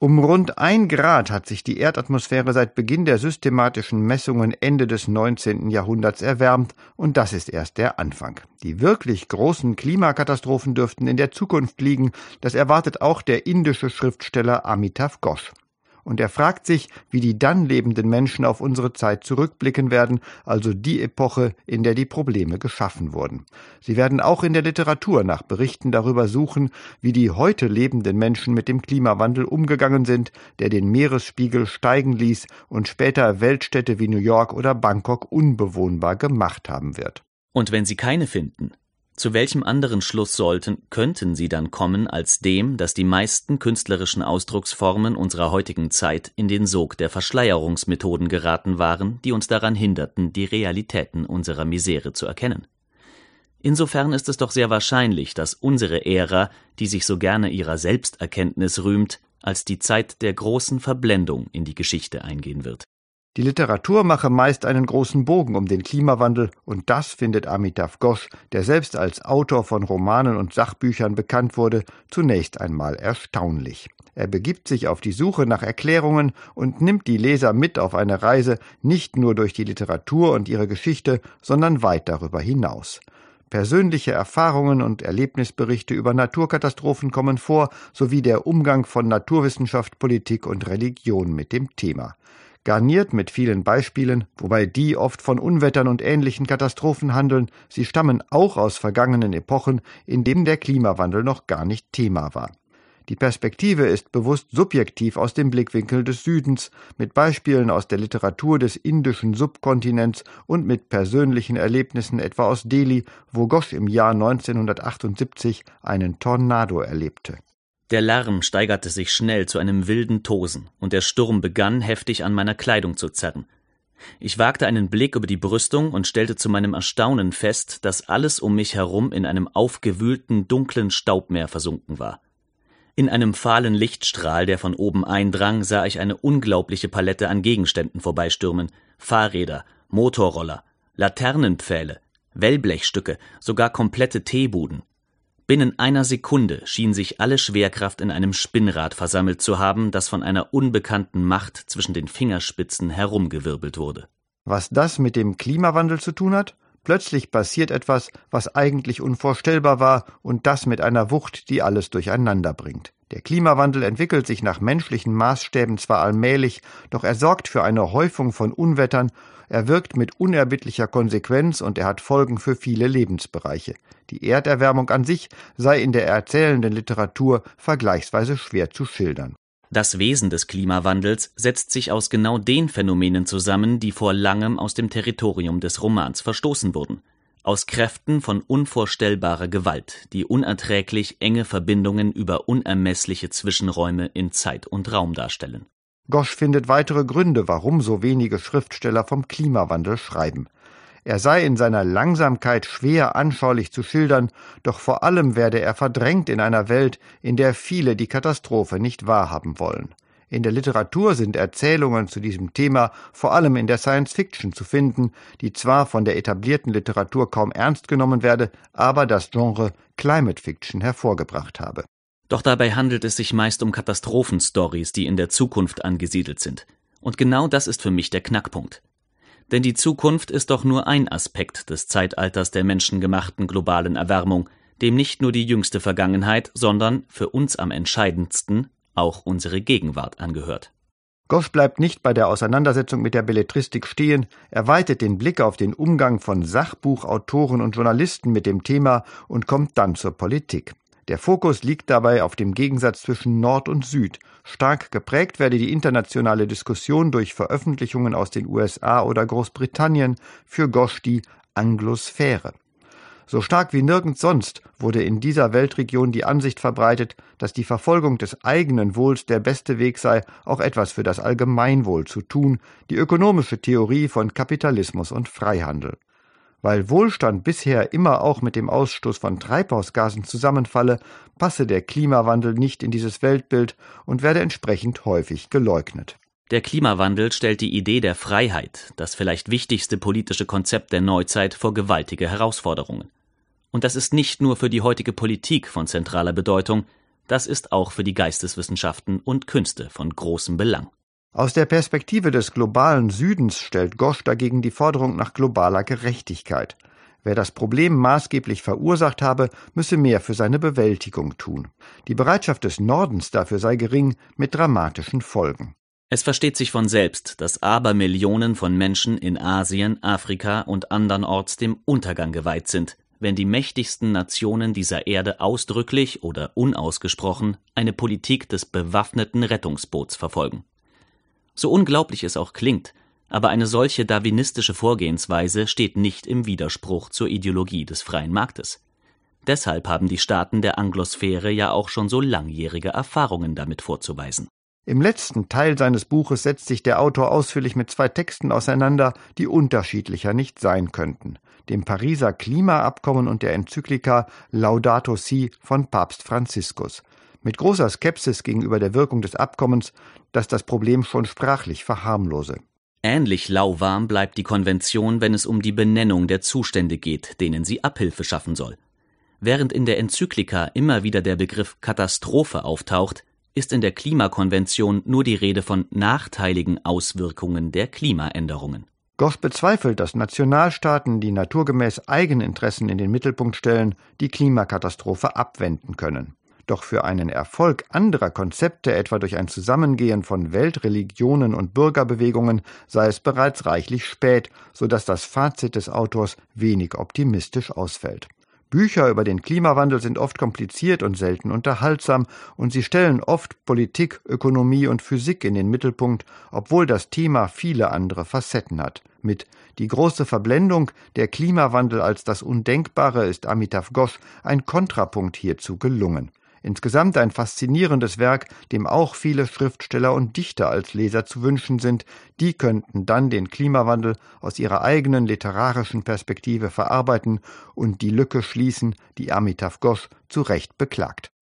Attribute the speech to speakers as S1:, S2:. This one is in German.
S1: Um rund 1 Grad hat sich die Erdatmosphäre seit Beginn der systematischen Messungen Ende des 19. Jahrhunderts erwärmt, und das ist erst der Anfang. Die wirklich großen Klimakatastrophen dürften in der Zukunft liegen, das erwartet auch der indische Schriftsteller Amitav Ghosh. Und er fragt sich, wie die dann lebenden Menschen auf unsere Zeit zurückblicken werden, also die Epoche, in der die Probleme geschaffen wurden. Sie werden auch in der Literatur nach Berichten darüber suchen, wie die heute lebenden Menschen mit dem Klimawandel umgegangen sind, der den Meeresspiegel steigen ließ und später Weltstädte wie New York oder Bangkok unbewohnbar gemacht haben wird.
S2: Und wenn Sie keine finden, zu welchem anderen Schluss könnten Sie dann kommen als dem, dass die meisten künstlerischen Ausdrucksformen unserer heutigen Zeit in den Sog der Verschleierungsmethoden geraten waren, die uns daran hinderten, die Realitäten unserer Misere zu erkennen? Insofern ist es doch sehr wahrscheinlich, dass unsere Ära, die sich so gerne ihrer Selbsterkenntnis rühmt, als die Zeit der großen Verblendung in die Geschichte eingehen wird.
S1: Die Literatur mache meist einen großen Bogen um den Klimawandel, und das findet Amitav Ghosh, der selbst als Autor von Romanen und Sachbüchern bekannt wurde, zunächst einmal erstaunlich. Er begibt sich auf die Suche nach Erklärungen und nimmt die Leser mit auf eine Reise nicht nur durch die Literatur und ihre Geschichte, sondern weit darüber hinaus. Persönliche Erfahrungen und Erlebnisberichte über Naturkatastrophen kommen vor, sowie der Umgang von Naturwissenschaft, Politik und Religion mit dem Thema. Garniert mit vielen Beispielen, wobei die oft von Unwettern und ähnlichen Katastrophen handeln, sie stammen auch aus vergangenen Epochen, in denen der Klimawandel noch gar nicht Thema war. Die Perspektive ist bewusst subjektiv aus dem Blickwinkel des Südens, mit Beispielen aus der Literatur des indischen Subkontinents und mit persönlichen Erlebnissen etwa aus Delhi, wo Ghosh im Jahr 1978 einen Tornado erlebte.
S2: Der Lärm steigerte sich schnell zu einem wilden Tosen, und der Sturm begann, heftig an meiner Kleidung zu zerren. Ich wagte einen Blick über die Brüstung und stellte zu meinem Erstaunen fest, dass alles um mich herum in einem aufgewühlten, dunklen Staubmeer versunken war. In einem fahlen Lichtstrahl, der von oben eindrang, sah ich eine unglaubliche Palette an Gegenständen vorbeistürmen: Fahrräder, Motorroller, Laternenpfähle, Wellblechstücke, sogar komplette Teebuden. Binnen einer Sekunde schien sich alle Schwerkraft in einem Spinnrad versammelt zu haben, das von einer unbekannten Macht zwischen den Fingerspitzen herumgewirbelt wurde.
S1: Was das mit dem Klimawandel zu tun hat? Plötzlich passiert etwas, was eigentlich unvorstellbar war, und das mit einer Wucht, die alles durcheinander bringt. Der Klimawandel entwickelt sich nach menschlichen Maßstäben zwar allmählich, doch er sorgt für eine Häufung von Unwettern, er wirkt mit unerbittlicher Konsequenz und er hat Folgen für viele Lebensbereiche. Die Erderwärmung an sich sei in der erzählenden Literatur vergleichsweise schwer zu schildern.
S2: Das Wesen des Klimawandels setzt sich aus genau den Phänomenen zusammen, die vor langem aus dem Territorium des Romans verstoßen wurden. Aus Kräften von unvorstellbarer Gewalt, die unerträglich enge Verbindungen über unermessliche Zwischenräume in Zeit und Raum darstellen.
S1: Ghosh findet weitere Gründe, warum so wenige Schriftsteller vom Klimawandel schreiben. Er sei in seiner Langsamkeit schwer anschaulich zu schildern, doch vor allem werde er verdrängt in einer Welt, in der viele die Katastrophe nicht wahrhaben wollen. In der Literatur sind Erzählungen zu diesem Thema vor allem in der Science-Fiction zu finden, die zwar von der etablierten Literatur kaum ernst genommen werde, aber das Genre Climate Fiction hervorgebracht habe.
S2: Doch dabei handelt es sich meist um Katastrophenstories, die in der Zukunft angesiedelt sind. Und genau das ist für mich der Knackpunkt. Denn die Zukunft ist doch nur ein Aspekt des Zeitalters der menschengemachten globalen Erwärmung, dem nicht nur die jüngste Vergangenheit, sondern, für uns am entscheidendsten, auch unsere Gegenwart angehört.
S1: Ghosh bleibt nicht bei der Auseinandersetzung mit der Belletristik stehen, er weitet den Blick auf den Umgang von Sachbuchautoren und Journalisten mit dem Thema und kommt dann zur Politik. Der Fokus liegt dabei auf dem Gegensatz zwischen Nord und Süd. Stark geprägt werde die internationale Diskussion durch Veröffentlichungen aus den USA oder Großbritannien, für Ghosh die Anglosphäre. So stark wie nirgends sonst wurde in dieser Weltregion die Ansicht verbreitet, dass die Verfolgung des eigenen Wohls der beste Weg sei, auch etwas für das Allgemeinwohl zu tun, die ökonomische Theorie von Kapitalismus und Freihandel. Weil Wohlstand bisher immer auch mit dem Ausstoß von Treibhausgasen zusammenfalle, passe der Klimawandel nicht in dieses Weltbild und werde entsprechend häufig geleugnet.
S2: Der Klimawandel stellt die Idee der Freiheit, das vielleicht wichtigste politische Konzept der Neuzeit, vor gewaltige Herausforderungen. Und das ist nicht nur für die heutige Politik von zentraler Bedeutung, Das ist auch für die Geisteswissenschaften und Künste von großem Belang.
S1: Aus der Perspektive des globalen Südens stellt Ghosh dagegen die Forderung nach globaler Gerechtigkeit. Wer das Problem maßgeblich verursacht habe, müsse mehr für seine Bewältigung tun. Die Bereitschaft des Nordens dafür sei gering, mit dramatischen Folgen.
S2: Es versteht sich von selbst, dass Abermillionen von Menschen in Asien, Afrika und andernorts dem Untergang geweiht sind, wenn die mächtigsten Nationen dieser Erde ausdrücklich oder unausgesprochen eine Politik des bewaffneten Rettungsboots verfolgen. So unglaublich es auch klingt, aber eine solche darwinistische Vorgehensweise steht nicht im Widerspruch zur Ideologie des freien Marktes. Deshalb haben die Staaten der Anglosphäre ja auch schon so langjährige Erfahrungen damit vorzuweisen.
S1: Im letzten Teil seines Buches setzt sich der Autor ausführlich mit 2 Texten auseinander, die unterschiedlicher nicht sein könnten: dem Pariser Klimaabkommen und der Enzyklika Laudato Si von Papst Franziskus. Mit großer Skepsis gegenüber der Wirkung des Abkommens, das das Problem schon sprachlich verharmlose.
S2: Ähnlich lauwarm bleibt die Konvention, wenn es um die Benennung der Zustände geht, denen sie Abhilfe schaffen soll. Während in der Enzyklika immer wieder der Begriff Katastrophe auftaucht, ist in der Klimakonvention nur die Rede von nachteiligen Auswirkungen der Klimaänderungen.
S1: Ghosh bezweifelt, dass Nationalstaaten, die naturgemäß Eigeninteressen in den Mittelpunkt stellen, die Klimakatastrophe abwenden können. Doch für einen Erfolg anderer Konzepte, etwa durch ein Zusammengehen von Weltreligionen und Bürgerbewegungen, sei es bereits reichlich spät, sodass das Fazit des Autors wenig optimistisch ausfällt. Bücher über den Klimawandel sind oft kompliziert und selten unterhaltsam, und sie stellen oft Politik, Ökonomie und Physik in den Mittelpunkt, obwohl das Thema viele andere Facetten hat. Mit »Die große Verblendung, der Klimawandel als das Undenkbare« ist Amitav Ghosh ein Kontrapunkt hierzu gelungen. Insgesamt ein faszinierendes Werk, dem auch viele Schriftsteller und Dichter als Leser zu wünschen sind. Die könnten dann den Klimawandel aus ihrer eigenen literarischen Perspektive verarbeiten und die Lücke schließen, die Amitav Ghosh zu Recht beklagt.